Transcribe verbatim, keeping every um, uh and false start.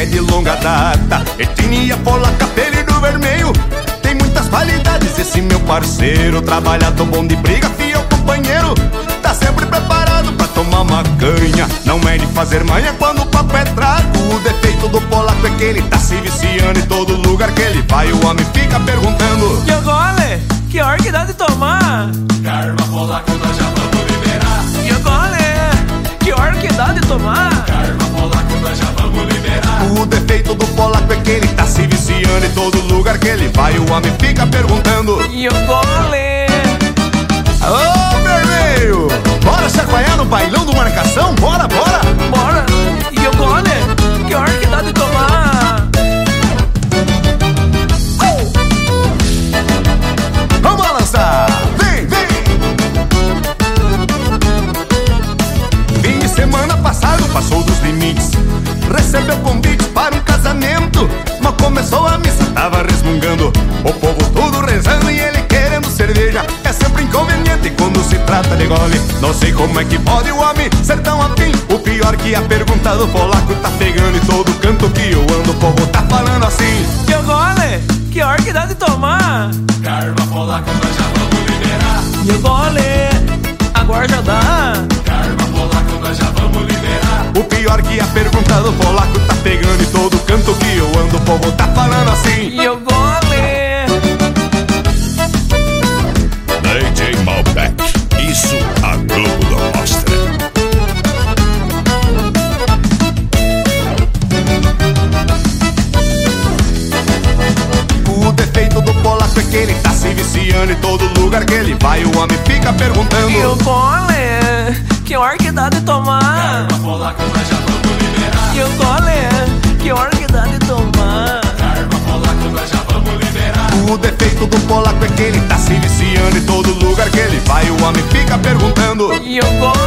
de longa data. Etnia polaca, apelido vermelho, tem muitas qualidades esse meu parceiro. Trabalha tão bom de briga, fiel companheiro, tá sempre preparado pra tomar uma canha. Não é de fazer manha quando o papo é trago. O defeito do polaco é que ele tá se viciando. Em todo lugar que ele vai o homem fica perguntando: e o gole, que hora que dá de tomar? Karma polaco, nós já vamos liberar. E o gole, que hora que dá de tomar? Karma polaco, nós já vamos liberar. O defeito do polaco é que ele tá se viciando. Em todo lugar que ele vai o homem fica perguntando: e o gole. Ô, vermelho, bora chacoalhar no bailão do Marcação? Bora, bora! Bora! E o gole, que hora que dá de tomar? Oh! Vamos balançar! Vem, vem! Fim de semana passado passou dos limites, recebeu convite para um casamento. Mas começou a missa, tava resmungando, o povo todo rezando e ele querendo cerveja. É sempre inconveniente quando se trata de gole. Não sei como é que pode o homem ser tão afim. O pior que a pergunta do polaco tá pegando em todo canto que eu ando, o povo tá falando assim: e o gole, que hora que dá de tomar? Karma polaco, nós já vamos liberar. E o gole, agora já dá. Karma polaco, nós já vamos liberar. O pior que a pergunta do polaco tá pegando em todo canto que eu ando, o povo tá falando assim: e o gole. D J Malbec, isso a Globo não mostra. O defeito do polaco é que ele tá se viciando. Em todo lugar que ele vai o homem fica perguntando: e o gole, que hora que dá de tomar? Karma polaco, nós já vamos liberar. E o gole, que hora que dá de tomar? Karma polaco, nós já vamos liberar. O defeito do polaco é que ele tá se viciando. Em todo lugar que ele vai o homem fica perguntando: e o gole.